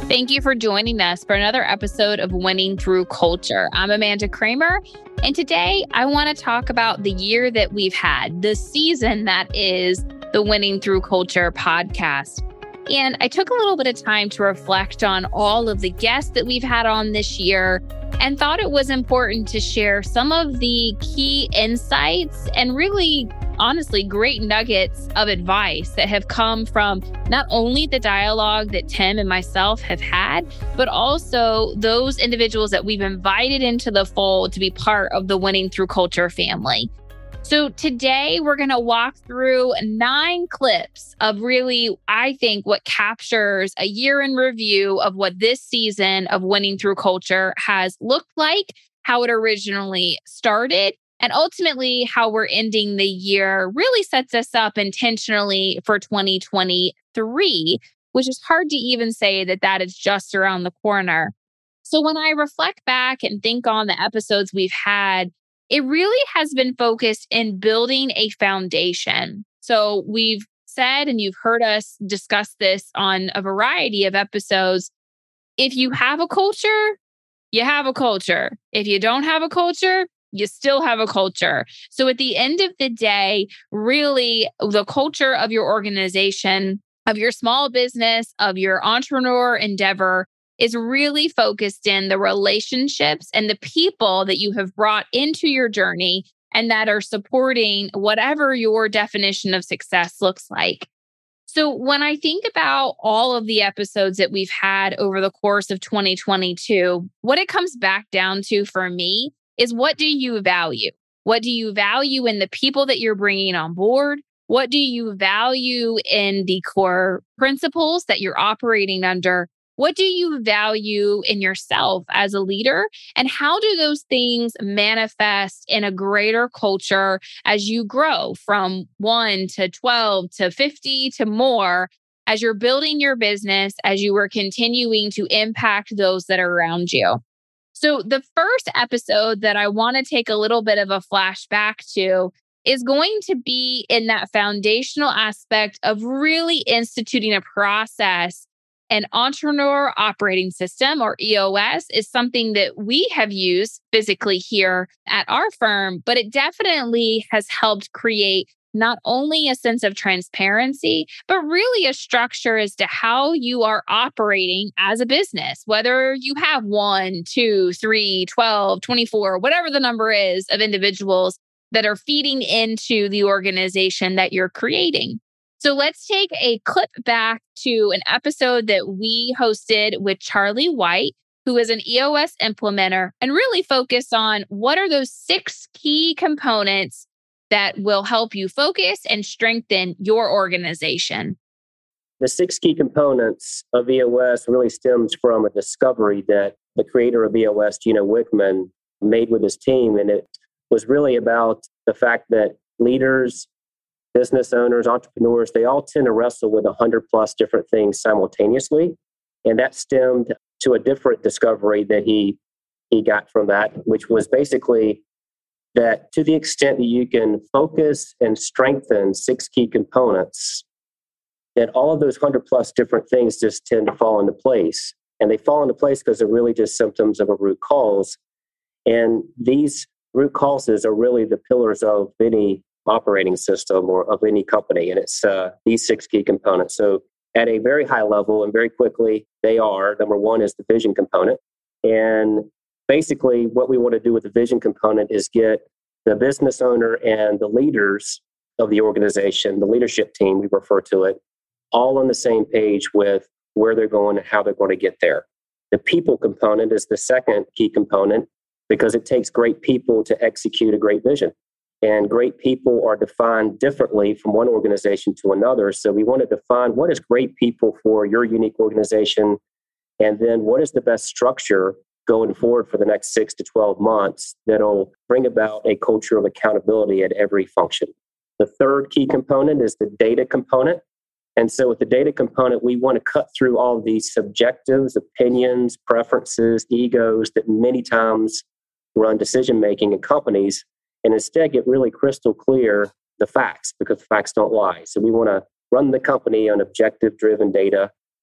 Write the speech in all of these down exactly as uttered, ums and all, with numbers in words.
Thank you for joining us for another episode of Winning Through Culture. I'm Amanda Kramer, and today I want to talk about the year that we've had, the season that is the Winning Through Culture podcast. And I took a little bit of time to reflect on all of the guests that we've had on this year and thought it was important to share some of the key insights and really, honestly, great nuggets of advice that have come from not only the dialogue that Tim and myself have had, but also those individuals that we've invited into the fold to be part of the Winning Through Culture family. So today we're going to walk through nine clips of really, I think, what captures a year in review of what this season of Winning Through Culture has looked like, how it originally started, and ultimately how we're ending the year really sets us up intentionally for twenty twenty-three, which is hard to even say that that is just around the corner. So when I reflect back and think on the episodes we've had, it really has been focused in building a foundation. So we've said, and you've heard us discuss this on a variety of episodes, if you have a culture, you have a culture. If you don't have a culture, you still have a culture. So at the end of the day, really the culture of your organization, of your small business, of your entrepreneur endeavor is really focused in the relationships and the people that you have brought into your journey and that are supporting whatever your definition of success looks like. So when I think about all of the episodes that we've had over the course of twenty twenty-two, what it comes back down to for me is, what do you value? What do you value in the people that you're bringing on board? What do you value in the core principles that you're operating under? What do you value in yourself as a leader? And how do those things manifest in a greater culture as you grow from one to twelve to fifty to more, as you're building your business, as you are continuing to impact those that are around you? So the first episode that I want to take a little bit of a flashback to is going to be in that foundational aspect of really instituting a process. An entrepreneur operating system, or E O S, is something that we have used physically here at our firm, but it definitely has helped create not only a sense of transparency, but really a structure as to how you are operating as a business, whether you have one, two, three, twelve, twenty-four, whatever the number is of individuals that are feeding into the organization that you're creating. So let's take a clip back to an episode that we hosted with Charlie White, who is an E O S implementer, and really focus on what are those six key components that will help you focus and strengthen your organization. The six key components of E O S really stems from a discovery that the creator of E O S, Gino Wickman, made with his team. And it was really about the fact that leaders, business owners, entrepreneurs, they all tend to wrestle with a hundred plus different things simultaneously. And that stemmed to a different discovery that he he got from that, which was basically that to the extent that you can focus and strengthen six key components, that all of those hundred plus different things just tend to fall into place. And they fall into place because they're really just symptoms of a root cause. And these root causes are really the pillars of any operating system or of any company. And it's uh, these six key components. So at a very high level and very quickly, they are, number one is the vision component. And basically what we want to do with the vision component is get the business owner and the leaders of the organization, the leadership team, we refer to it, all on the same page with where they're going and how they're going to get there. The people component is the second key component because it takes great people to execute a great vision. And great people are defined differently from one organization to another. So we want to define what is great people for your unique organization, and then what is the best structure going forward for the next six to twelve months that'll bring about a culture of accountability at every function. The third key component is the data component. And so with the data component, we want to cut through all these subjectives, opinions, preferences, egos that many times run decision-making in companies, and instead get really crystal clear the facts, because facts don't lie. So we want to run the company on objective-driven data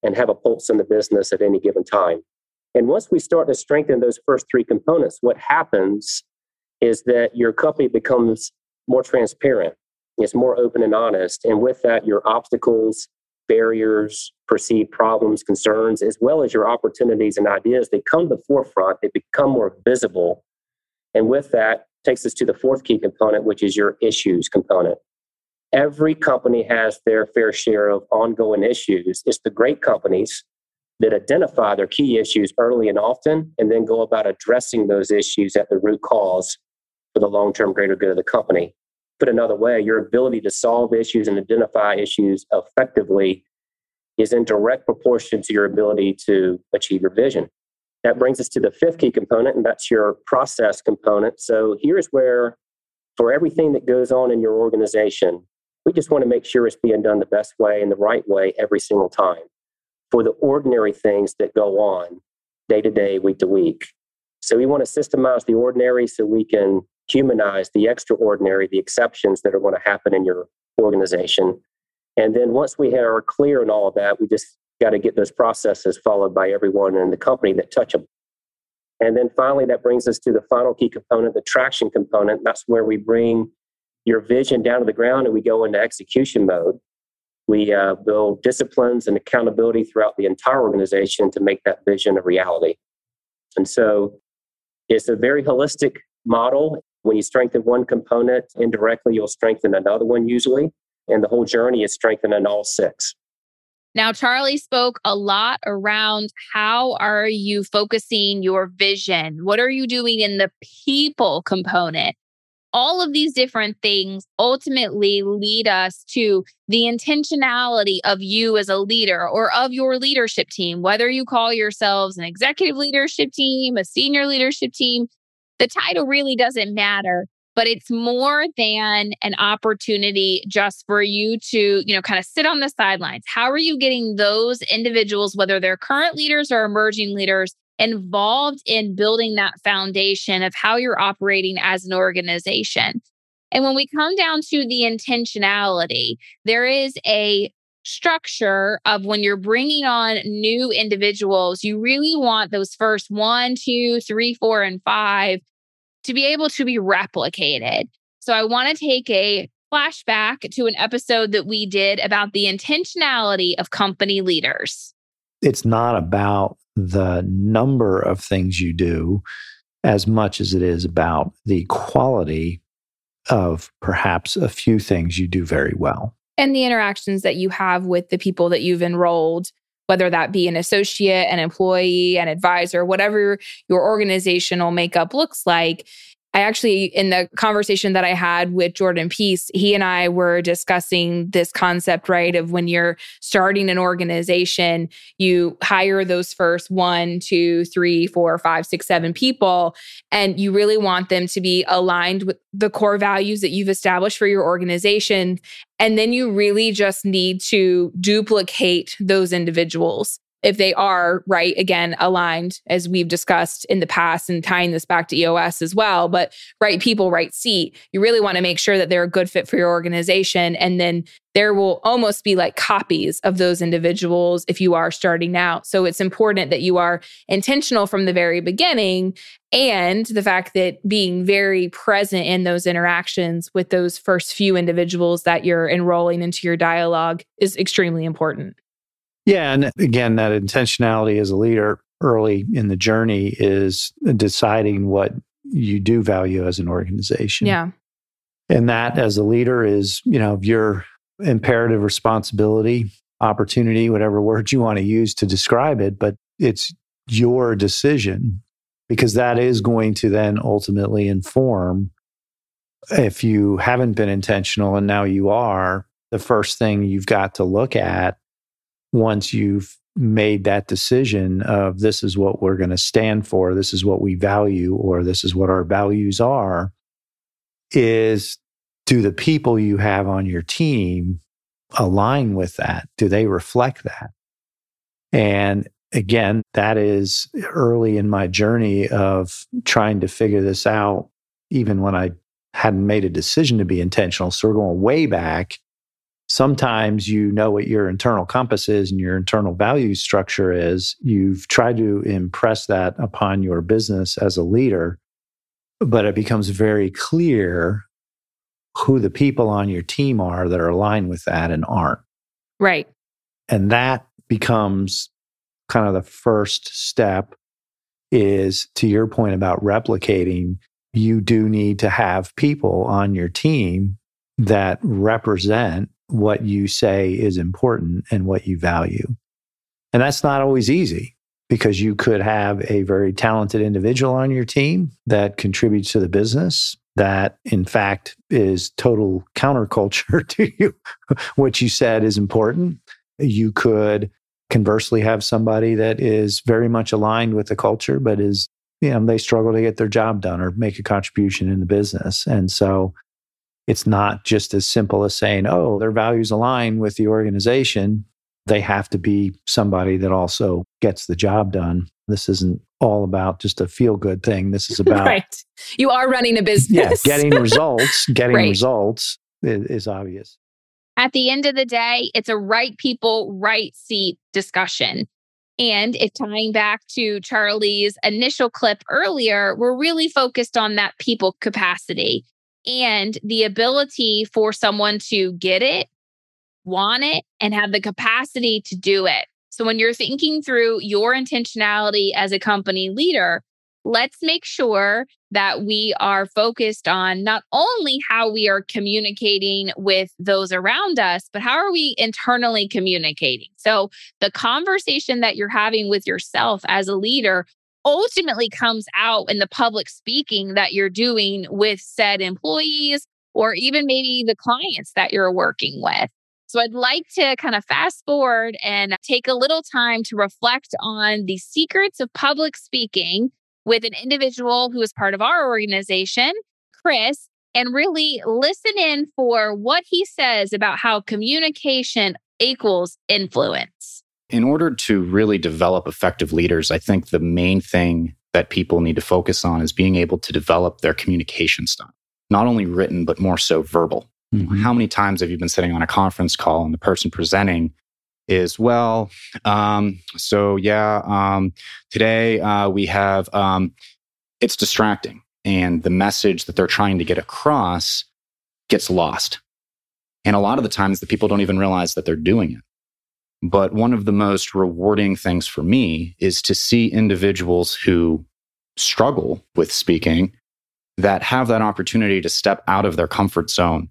and have a pulse in the business at any given time. And once we start to strengthen those first three components, what happens is that your company becomes more transparent. It's more open and honest. And with that, your obstacles, barriers, perceived problems, concerns, as well as your opportunities and ideas, they come to the forefront. They become more visible. And with that, takes us to the fourth key component, which is your issues component. Every company has their fair share of ongoing issues. It's the great companies that identify their key issues early and often, and then go about addressing those issues at the root cause for the long-term greater good of the company. Put another way, your ability to solve issues and identify issues effectively is in direct proportion to your ability to achieve your vision. That brings us to the fifth key component, and that's your process component. So here's where, for everything that goes on in your organization, we just want to make sure it's being done the best way and the right way every single time. For the ordinary things that go on day to day, week to week. So we want to systemize the ordinary so we can humanize the extraordinary, the exceptions that are going to happen in your organization. And then once we are clear on all of that, we just got to get those processes followed by everyone in the company that touch them. And then finally, that brings us to the final key component, the traction component. That's where we bring your vision down to the ground and we go into execution mode. We uh, build disciplines and accountability throughout the entire organization to make that vision a reality. And so it's a very holistic model. When you strengthen one component, indirectly, you'll strengthen another one usually. And the whole journey is strengthening all six. Now, Charlie spoke a lot around how are you focusing your vision? What are you doing in the people component? All of these different things ultimately lead us to the intentionality of you as a leader or of your leadership team, whether you call yourselves an executive leadership team, a senior leadership team. The title really doesn't matter, but it's more than an opportunity just for you to, you know, kind of sit on the sidelines. How are you getting those individuals, whether they're current leaders or emerging leaders, involved in building that foundation of how you're operating as an organization? And when we come down to the intentionality, there is a structure of when you're bringing on new individuals, you really want those first one, two, three, four, and five to be able to be replicated. So I want to take a flashback to an episode that we did about the intentionality of company leaders. It's not about the number of things you do as much as it is about the quality of perhaps a few things you do very well. And the interactions that you have with the people that you've enrolled, whether that be an associate, an employee, an advisor, whatever your organizational makeup looks like. I actually, in the conversation that I had with Jordan Peace, he and I were discussing this concept, right, of when you're starting an organization, you hire those first one, two, three, four, five, six, seven people, and you really want them to be aligned with the core values that you've established for your organization. And then you really just need to duplicate those individuals. If they are, right, again, aligned, as we've discussed in the past and tying this back to E O S as well, but right people, right seat, you really want to make sure that they're a good fit for your organization. And then there will almost be like copies of those individuals if you are starting out. So it's important that you are intentional from the very beginning, and the fact that being very present in those interactions with those first few individuals that you're enrolling into your dialogue is extremely important. Yeah. And again, that intentionality as a leader early in the journey is deciding what you do value as an organization. Yeah. And that as a leader is, you know, your imperative responsibility, opportunity, whatever word you want to use to describe it, but it's your decision, because that is going to then ultimately inform, if you haven't been intentional and now you are, the first thing you've got to look at once you've made that decision of this is what we're going to stand for, this is what we value, or this is what our values are, is do the people you have on your team align with that? Do they reflect that? And again, that is early in my journey of trying to figure this out, even when I hadn't made a decision to be intentional. So we're going way back. sometimes you know what your internal compass is and your internal value structure is. You've tried to impress that upon your business as a leader, but it becomes very clear who the people on your team are that are aligned with that and aren't. Right. And that becomes kind of the first step, is to your point about replicating. You do need to have people on your team that represent what you say is important and what you value. And that's not always easy, because you could have a very talented individual on your team that contributes to the business that, in fact, is total counterculture to you. What you said is important. You could conversely have somebody that is very much aligned with the culture, but is, you know, they struggle to get their job done or make a contribution in the business. And so it's not just as simple as saying, oh, their values align with the organization. They have to be somebody that also gets the job done. This isn't all about just a feel-good thing. This is about... Right. You are running a business. Yeah, getting results. Getting Right. results is, is obvious. At the end of the day, it's a right people, right seat discussion. And if tying back to Charlie's initial clip earlier, we're really focused on that people capacity and the ability for someone to get it, want it, and have the capacity to do it. So when you're thinking through your intentionality as a company leader, let's make sure that we are focused on not only how we are communicating with those around us, but how are we internally communicating? So the conversation that you're having with yourself as a leader ultimately comes out in the public speaking that you're doing with said employees, or even maybe the clients that you're working with. So I'd like to kind of fast forward and take a little time to reflect on the secrets of public speaking with an individual who is part of our organization, Chris, and really listen in for what he says about how communication equals influence. In order to really develop effective leaders, I think the main thing that people need to focus on is being able to develop their communication style, not only written, but more so verbal. Mm-hmm. How many times have you been sitting on a conference call and the person presenting is, well, um, so yeah, um, today uh, we have, um, it's distracting. And the message that they're trying to get across gets lost. And a lot of the times the people don't even realize that they're doing it. But one of the most rewarding things for me is to see individuals who struggle with speaking that have that opportunity to step out of their comfort zone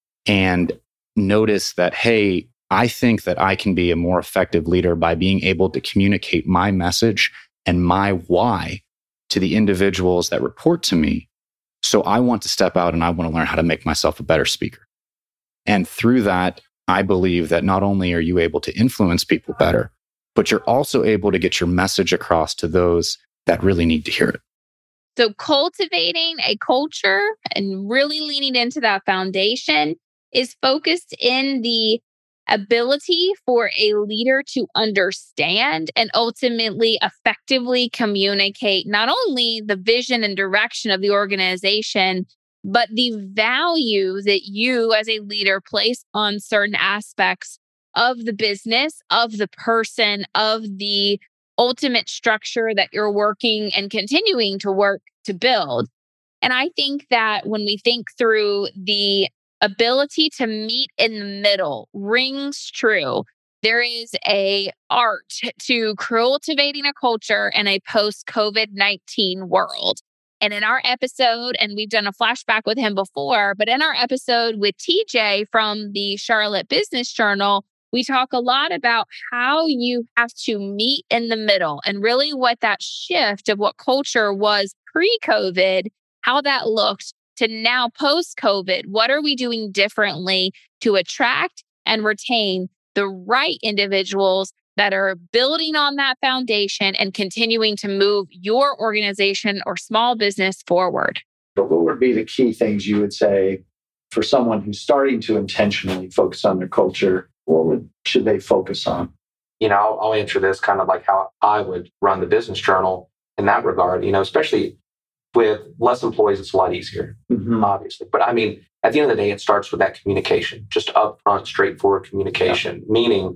and notice that, hey, I think that I can be a more effective leader by being able to communicate my message and my why to the individuals that report to me. So I want to step out and I want to learn how to make myself a better speaker. And through that, I believe that not only are you able to influence people better, but you're also able to get your message across to those that really need to hear it. So cultivating a culture and really leaning into that foundation is focused in the ability for a leader to understand and ultimately effectively communicate not only the vision and direction of the organization, but the value that you as a leader place on certain aspects of the business, of the person, of the ultimate structure that you're working and continuing to work to build. And I think that when we think through the ability to meet in the middle rings true. There is a art to cultivating a culture in a post-COVID nineteen world. And in our episode, and we've done a flashback with him before, but in our episode with T J from the Charlotte Business Journal, we talk a lot about how you have to meet in the middle and really what that shift of what culture was pre-COVID, how that looked to now post-COVID. What are we doing differently to attract and retain the right individuals that are building on that foundation and continuing to move your organization or small business forward? But what would be the key things you would say for someone who's starting to intentionally focus on their culture? What would, should they focus on? You know, I'll, I'll answer this kind of like how I would run the Business Journal in that regard, you know, especially With less employees, it's a lot easier, Mm-hmm. obviously. But I mean, at the end of the day, it starts with that communication, just upfront, straightforward communication. Yeah. Meaning,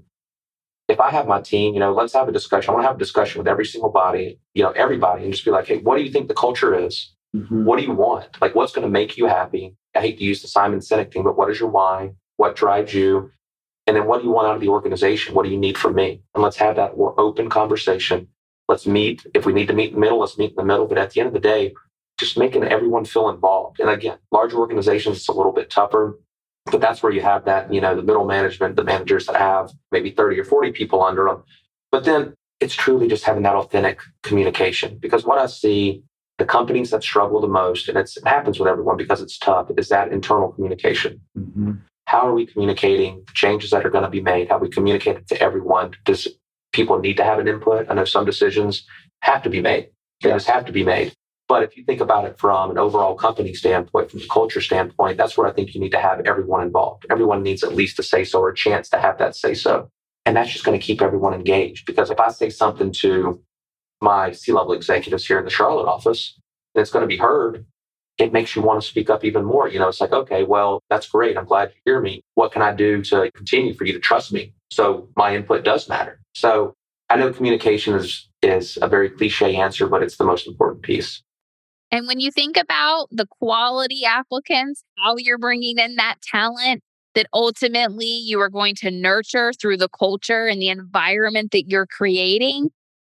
if I have my team, you know, let's have a discussion. I want to have a discussion with every single body, you know, everybody, and just be like, hey, what do you think the culture is? Mm-hmm. What do you want? Like, what's going to make you happy? I hate to use the Simon Sinek thing, but what is your why? What drives you? And then what do you want out of the organization? What do you need from me? And let's have that open conversation. Let's meet. If we need to meet in the middle, let's meet in the middle. But at the end of the day, just making everyone feel involved. And again, larger organizations, it's a little bit tougher, but that's where you have that, you know, the middle management, the managers that have maybe thirty or forty people under them. But then it's truly just having that authentic communication. Because what I see, the companies that struggle the most, and it's, it happens with everyone because it's tough, is that internal communication. Mm-hmm. How are we communicating the changes that are going to be made? How we communicate it to everyone? Does people need to have an input? I know some decisions have to be made. They Yeah. just have to be made. But if you think about it from an overall company standpoint, from the culture standpoint, that's where I think you need to have everyone involved. Everyone needs at least a say-so or a chance to have that say-so. And that's just going to keep everyone engaged. Because if I say something to my C-level executives here in the Charlotte office, and it's going to be heard, it makes you want to speak up even more. You know, it's like, okay, well, that's great. I'm glad you hear me. What can I do to continue for you to trust me? So my input does matter. So I know communication is, is a very cliche answer, but it's the most important piece. And when you think about the quality applicants, how you're bringing in that talent that ultimately you are going to nurture through the culture and the environment that you're creating,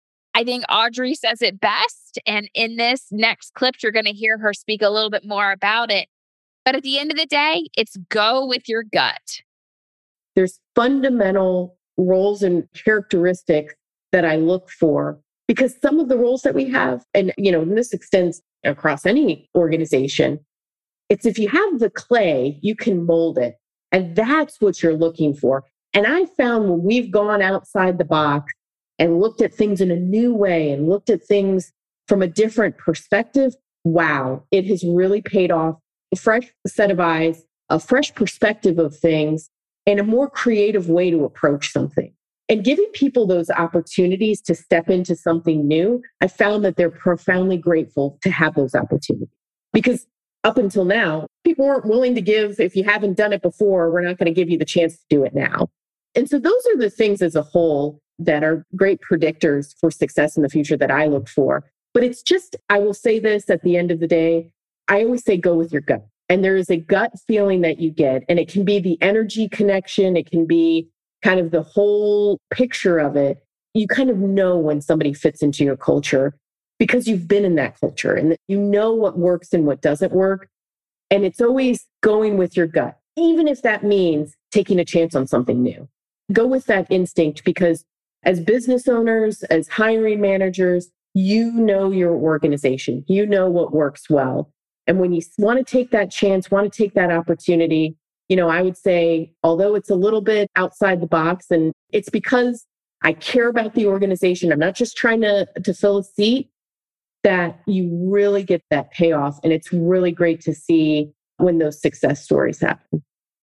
I think Audrey says it best. And in this next clip, you're going to hear her speak a little bit more about it. But at the end of the day, it's go with your gut. There's fundamental roles and characteristics that I look for, because some of the roles that we have, and you know, this extends across any organization, it's if you have the clay, you can mold it. And that's what you're looking for. And I found when we've gone outside the box and looked at things in a new way and looked at things from a different perspective, wow, it has really paid off. A fresh set of eyes, a fresh perspective of things, and a more creative way to approach something. And giving people those opportunities to step into something new, I found that they're profoundly grateful to have those opportunities. Because up until now, people weren't willing to give, if you haven't done it before, we're not going to give you the chance to do it now. And so those are the things as a whole that are great predictors for success in the future that I look for. But it's just, I will say this at the end of the day, I always say go with your gut. And there is a gut feeling that you get, and it can be the energy connection. It can be kind of the whole picture of it. You kind of know when somebody fits into your culture because you've been in that culture and you know what works and what doesn't work. And it's always going with your gut, even if that means taking a chance on something new. Go with that instinct, because as business owners, as hiring managers, you know your organization, you know what works well. And when you want to take that chance, want to take that opportunity, you know, I would say, although it's a little bit outside the box, and it's because I care about the organization, I'm not just trying to, to fill a seat, that you really get that payoff. And it's really great to see when those success stories happen.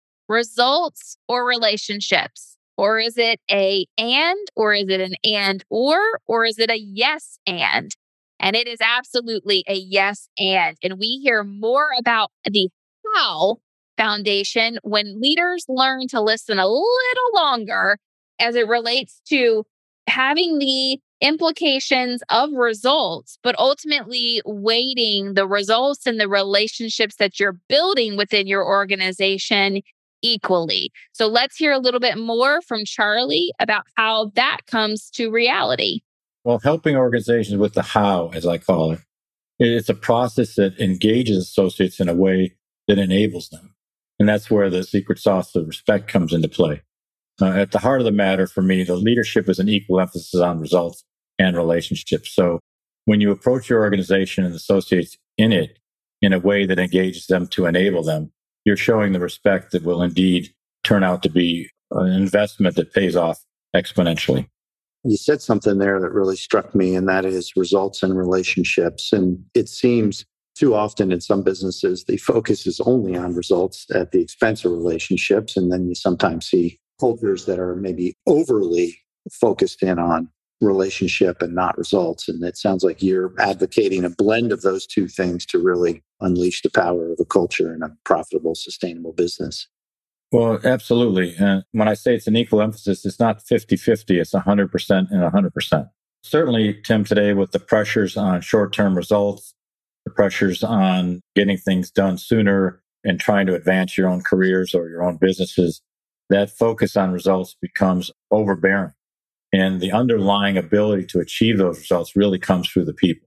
Results or relationships? Or is it a and, or is it an and or, or is it a yes and? And it is absolutely a yes and. And we hear more about the how foundation when leaders learn to listen a little longer as it relates to having the implications of results, but ultimately weighting the results and the relationships that you're building within your organization equally. So let's hear a little bit more from Charlie about how that comes to reality. Well, helping organizations with the how, as I call it, it's a process that engages associates in a way that enables them. And that's where the secret sauce of respect comes into play. Uh, at the heart of the matter for me, the leadership is an equal emphasis on results and relationships. So when you approach your organization and associates in it in a way that engages them to enable them, you're showing the respect that will indeed turn out to be an investment that pays off exponentially. You said something there that really struck me, and that is results and relationships. And it seems too often in some businesses, the focus is only on results at the expense of relationships. And then you sometimes see cultures that are maybe overly focused in on relationship and not results. And it sounds like you're advocating a blend of those two things to really unleash the power of a culture and a profitable, sustainable business. Well, absolutely. And when I say it's an equal emphasis, it's not fifty-fifty, it's one hundred percent and one hundred percent. Certainly, Tim, today with the pressures on short-term results, the pressures on getting things done sooner and trying to advance your own careers or your own businesses, that focus on results becomes overbearing. And the underlying ability to achieve those results really comes through the people.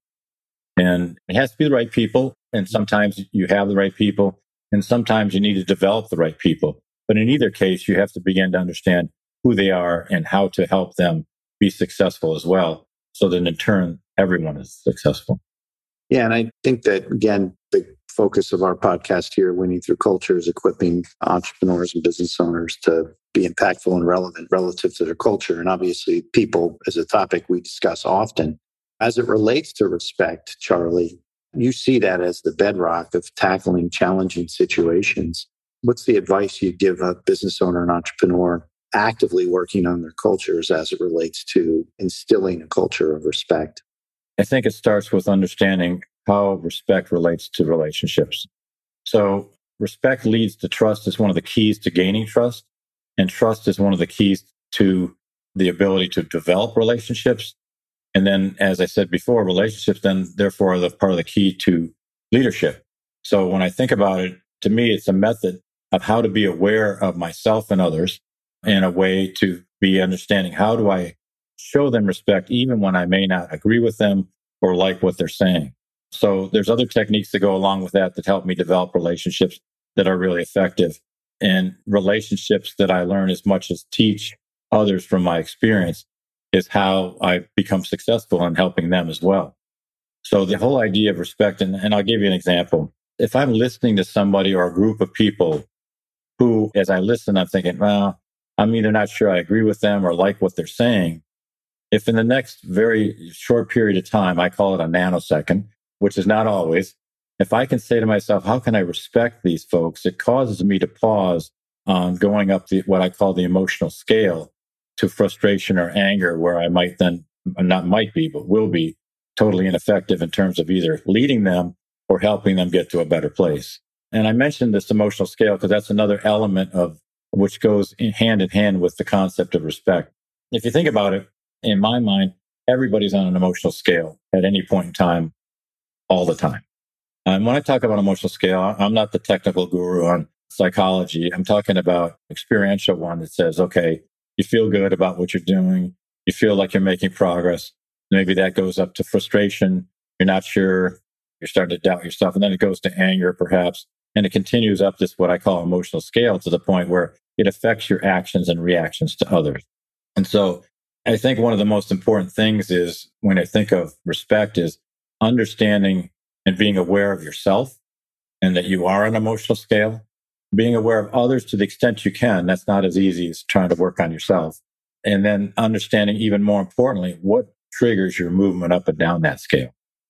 And it has to be the right people. And sometimes you have the right people. And sometimes you need to develop the right people. But in either case, you have to begin to understand who they are and how to help them be successful as well. So that in turn, everyone is successful. Yeah. And I think that, again, the focus of our podcast here, Winning Through Culture, is equipping entrepreneurs and business owners to be impactful and relevant relative to their culture. And obviously, people is a topic we discuss often. As it relates to respect, Charlie, you see that as the bedrock of tackling challenging situations. What's the advice you give a business owner and entrepreneur actively working on their cultures as it relates to instilling a culture of respect? I think it starts with understanding how respect relates to relationships. So respect leads to trust is one of the keys to gaining trust. And trust is one of the keys to the ability to develop relationships. And then, as I said before, relationships then therefore are the part of the key to leadership. So when I think about it, to me, it's a method of how to be aware of myself and others and a way to be understanding how do I show them respect even when I may not agree with them or like what they're saying. So there's other techniques that go along with that that help me develop relationships that are really effective. And relationships that I learn as much as teach others from my experience is how I become successful in helping them as well. So the whole idea of respect, and, and I'll give you an example. If I'm listening to somebody or a group of people who, as I listen, I'm thinking, well, I'm either not sure I agree with them or like what they're saying. If in the next very short period of time, I call it a nanosecond, which is not always, if I can say to myself, how can I respect these folks? It causes me to pause on going up the, what I call the emotional scale to frustration or anger, where I might then, not might be, but will be totally ineffective in terms of either leading them or helping them get to a better place. And I mentioned this emotional scale because that's another element of which goes in hand in hand with the concept of respect. If you think about it, in my mind, everybody's on an emotional scale at any point in time, all the time. And when I talk about emotional scale, I'm not the technical guru on psychology. I'm talking about experiential one that says, okay, you feel good about what you're doing. You feel like you're making progress. Maybe that goes up to frustration. You're not sure. You're starting to doubt yourself. And then it goes to anger, perhaps. And it continues up this, what I call emotional scale, to the point where it affects your actions and reactions to others. And so I think one of the most important things is, when I think of respect, is understanding and being aware of yourself and that you are an emotional scale, being aware of others to the extent you can. That's not as easy as trying to work on yourself. And then understanding, even more importantly, what triggers your movement up and down that scale.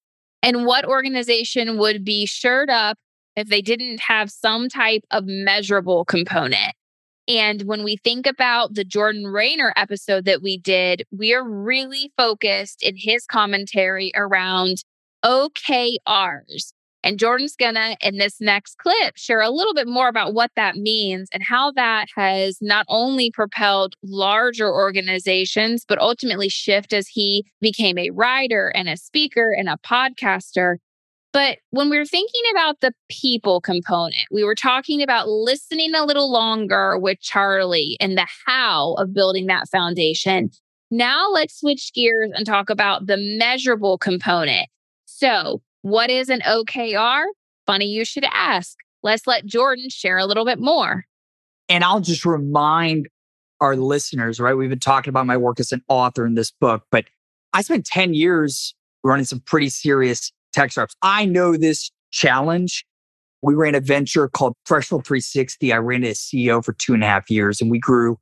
And what organization would be shored up if they didn't have some type of measurable component? And when we think about the Jordan Raynor episode that we did, we are really focused in his commentary around O K Rs. And Jordan's going to, in this next clip, share a little bit more about what that means and how that has not only propelled larger organizations, but ultimately shift as he became a writer and a speaker and a podcaster. But when we were thinking about the people component, we were talking about listening a little longer with Charlie and the how of building that foundation. Now let's switch gears and talk about the measurable component. So what is an O K R? Funny you should ask. Let's let Jordan share a little bit more. And I'll just remind our listeners, right? We've been talking about my work as an author in this book, but I spent ten years running some pretty serious tech startups. I know this challenge. We ran a venture called Professional three sixty. I ran it as C E O for two and a half years, and we grew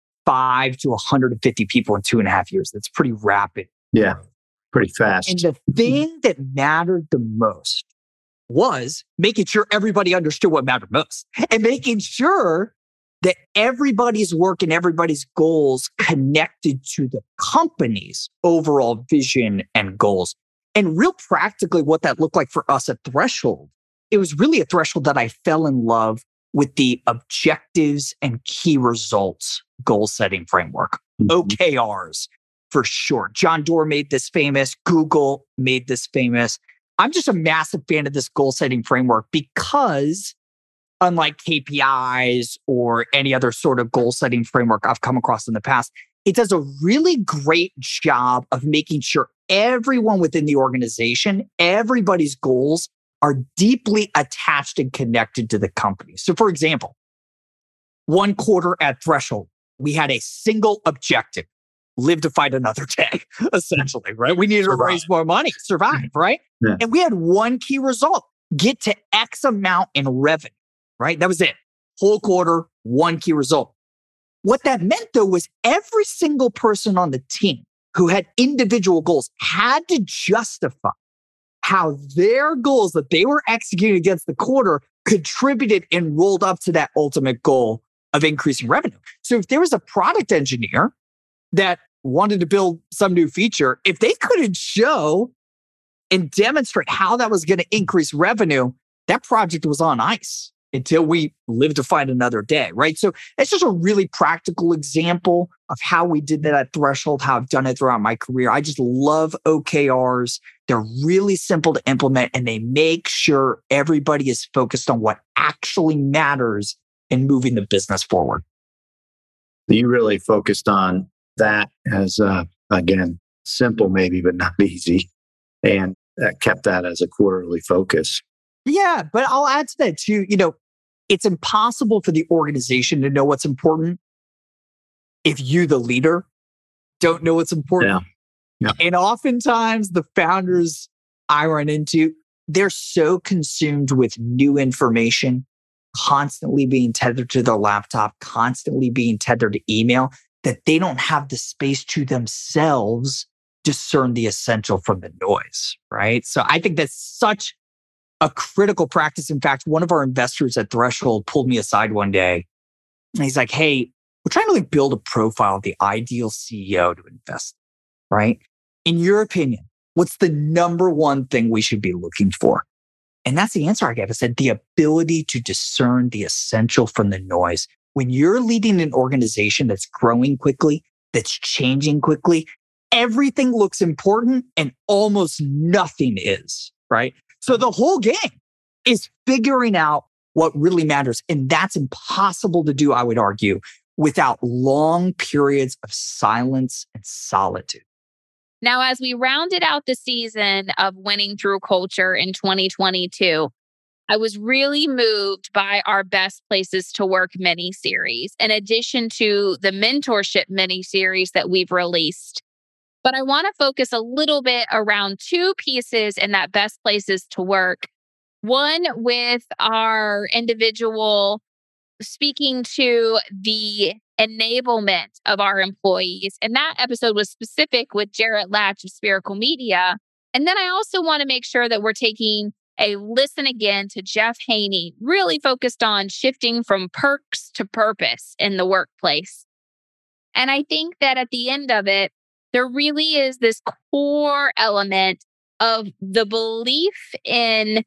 five to one hundred fifty people in two and a half years. That's pretty rapid. Yeah, pretty fast. And the thing that mattered the most was making sure everybody understood what mattered most and making sure that everybody's work and everybody's goals connected to the company's overall vision and goals. And real practically what that looked like for us at Threshold, it was really a threshold that I fell in love with the objectives and key results goal setting framework, mm-hmm. O K Rs for short. John Doerr made this famous. Google made this famous. I'm just a massive fan of this goal setting framework because unlike K P Is or any other sort of goal setting framework I've come across in the past, it does a really great job of making sure everyone within the organization, everybody's goals are deeply attached and connected to the company. So for example, one quarter at Threshold, we had a single objective, live to fight another day, essentially, right? We needed survive. to raise more money, survive, right? Yeah. And we had one key result, get to X amount in revenue, right? That was it. Whole quarter, one key result. What that meant though was every single person on the team who had individual goals had to justify how their goals that they were executing against the quarter contributed and rolled up to that ultimate goal of increasing revenue. So if there was a product engineer that wanted to build some new feature, if they couldn't show and demonstrate how that was going to increase revenue, that project was on ice until we lived to fight another day, right? So it's just a really practical example of how we did that at Threshold, how I've done it throughout my career. I just love O K Rs. They're really simple to implement and they make sure everybody is focused on what actually matters in moving the business forward. You really focused on that as, uh, again, simple maybe, but not easy. And that kept that as a quarterly focus. Yeah, but I'll add to that too. You know, it's impossible for the organization to know what's important if you, the leader, don't know what's important. Yeah. Yeah. And oftentimes the founders I run into, they're so consumed with new information, constantly being tethered to their laptop, constantly being tethered to email, that they don't have the space to themselves discern the essential from the noise, right? So I think that's such a critical practice. In fact, one of our investors at Threshold pulled me aside one day and he's like, hey, we're trying to like build a profile of the ideal C E O to invest in, right? In your opinion, what's the number one thing we should be looking for? And that's the answer I gave. I said, the ability to discern the essential from the noise. When you're leading an organization that's growing quickly, that's changing quickly, everything looks important and almost nothing is, right? So the whole game is figuring out what really matters. And that's impossible to do, I would argue, without long periods of silence and solitude. Now, as we rounded out the season of Winning Through Culture in twenty twenty-two, I was really moved by our Best Places to Work mini-series, in addition to the mentorship mini-series that we've released. But I want to focus a little bit around two pieces in that Best Places to Work. One with our individual speaking to the enablement of our employees. And that episode was specific with Jarrett Latch of Spherical Media. And then I also want to make sure that we're taking a listen again to Jeff Haney, really focused on shifting from perks to purpose in the workplace. And I think that at the end of it, there really is this core element of the belief in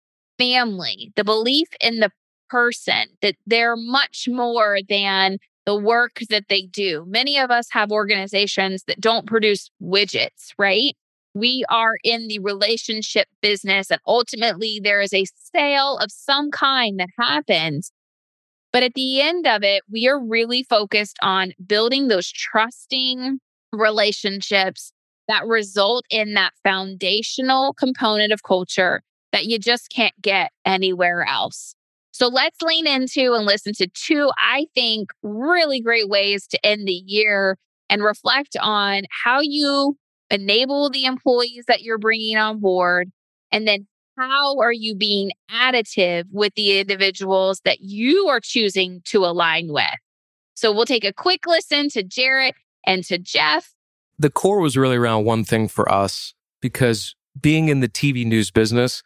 family, the belief in the person, that they're much more than the work that they do. Many of us have organizations that don't produce widgets, right? We are in the relationship business, and ultimately there is a sale of some kind that happens. But at the end of it, we are really focused on building those trusting relationships that result in that foundational component of culture that you just can't get anywhere else. So let's lean into and listen to two, I think, really great ways to end the year and reflect on how you enable the employees that you're bringing on board, and then how are you being additive with the individuals that you are choosing to align with. So we'll take a quick listen to Jarrett and to Jeff. The core was really around one thing for us, because being in the T V news business,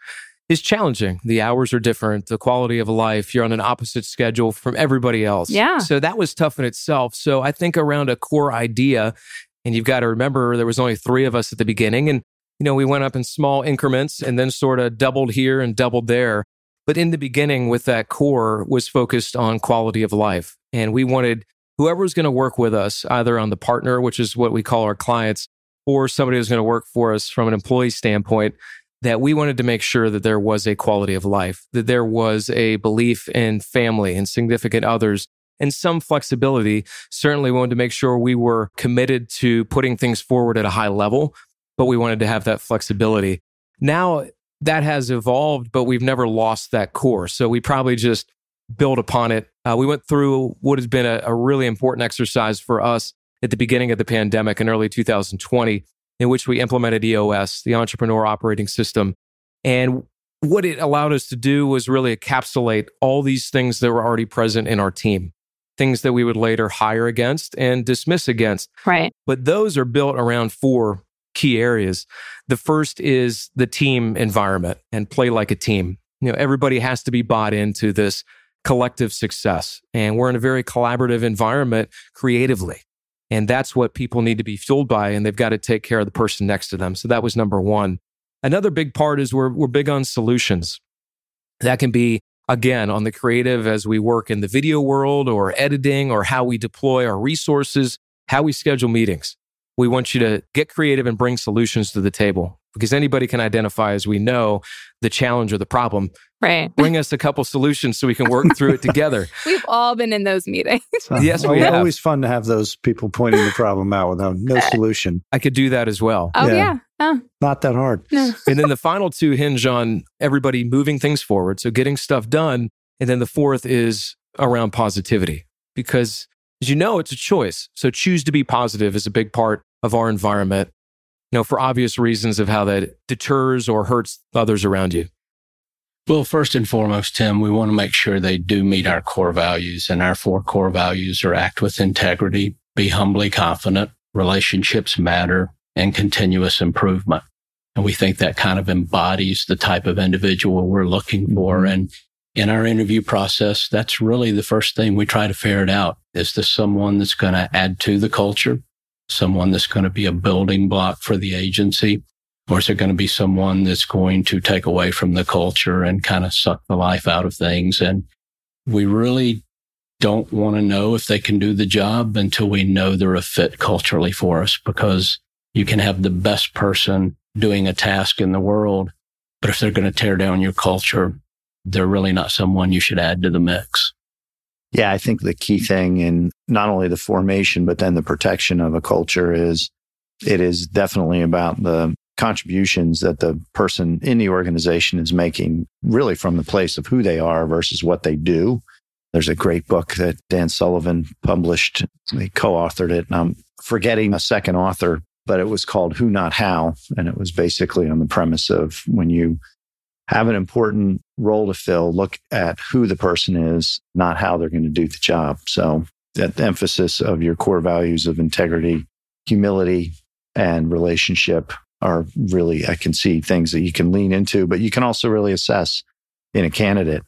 is challenging. The hours are different, the quality of life, you're on an opposite schedule from everybody else. Yeah. So that was tough in itself. So I think around a core idea, and you've got to remember there was only three of us at the beginning, and you know, we went up in small increments and then sort of doubled here and doubled there. But in the beginning with that core was focused on quality of life. And we wanted whoever was going to work with us, either on the partner, which is what we call our clients, or somebody who's going to work for us from an employee standpoint, that we wanted to make sure that there was a quality of life, that there was a belief in family and significant others, and some flexibility. Certainly wanted to make sure we were committed to putting things forward at a high level, but we wanted to have that flexibility. Now that has evolved, but we've never lost that core. So we probably just build upon it. Uh, we went through what has been a, a really important exercise for us at the beginning of the pandemic in early two thousand twenty, in which we implemented E O S, the Entrepreneur Operating System. And what it allowed us to do was really encapsulate all these things that were already present in our team, things that we would later hire against and dismiss against. Right. But those are built around four key areas. The first is the team environment and play like a team. You know, everybody has to be bought into this collective success. And we're in a very collaborative environment creatively. And that's what people need to be fueled by, and they've got to take care of the person next to them. So that was number one. Another big part is we're we're big on solutions. That can be, again, on the creative as we work in the video world or editing or how we deploy our resources, how we schedule meetings. We want you to get creative and bring solutions to the table, because anybody can identify, as we know, the challenge or the problem. Right. Bring us a couple solutions so we can work through it together. We've all been in those meetings. Yes, we it's have. Always fun to have those people pointing the problem out without no solution. I could do that as well. Oh, Yeah. yeah. Oh, Not that hard. no. And then the final two hinge on everybody moving things forward, so getting stuff done. And then the fourth is around positivity, because as you know, it's a choice. So choose to be positive is a big part of our environment, you know, for obvious reasons of how that deters or hurts others around you. Well, first and foremost, Tim, we want to make sure they do meet our core values. And our four core values are act with integrity, be humbly confident, relationships matter, and continuous improvement. And we think that kind of embodies the type of individual we're looking for. And in our interview process, that's really the first thing we try to ferret out. Is this someone that's going to add to the culture? Someone that's going to be a building block for the agency? Or is it going to be someone that's going to take away from the culture and kind of suck the life out of things? And we really don't want to know if they can do the job until we know they're a fit culturally for us, because you can have the best person doing a task in the world, but if they're going to tear down your culture, they're really not someone you should add to the mix. Yeah, I think the key thing in not only the formation, but then the protection of a culture is it is definitely about the contributions that the person in the organization is making, really from the place of who they are versus what they do. There's a great book that Dan Sullivan published. They co-authored it, and I'm forgetting a second author, but it was called Who Not How. And it was basically on the premise of when you have an important role to fill, look at who the person is, not how they're going to do the job. So that emphasis of your core values of integrity, humility, and relationship are really, I can see things that you can lean into, but you can also really assess in a candidate.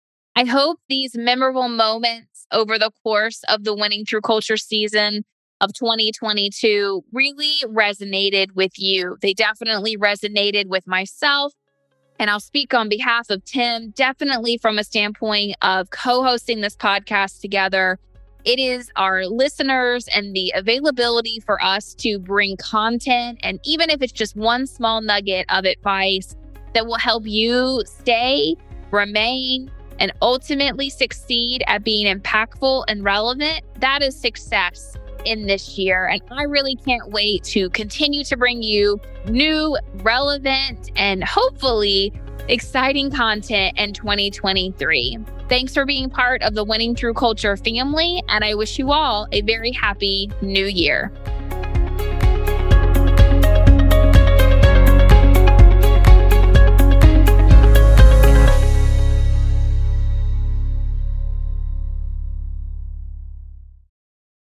I hope these memorable moments over the course of the Winning Through Culture season of twenty twenty-two really resonated with you. They definitely resonated with myself. And I'll speak on behalf of Tim, definitely from a standpoint of co-hosting this podcast together. It is our listeners and the availability for us to bring content, and even if it's just one small nugget of advice that will help you stay, remain, and ultimately succeed at being impactful and relevant, that is success in this year. And I really can't wait to continue to bring you new, relevant, and hopefully exciting content in twenty twenty-three. Thanks for being part of the Winning Through Culture family, and I wish you all a very happy new year.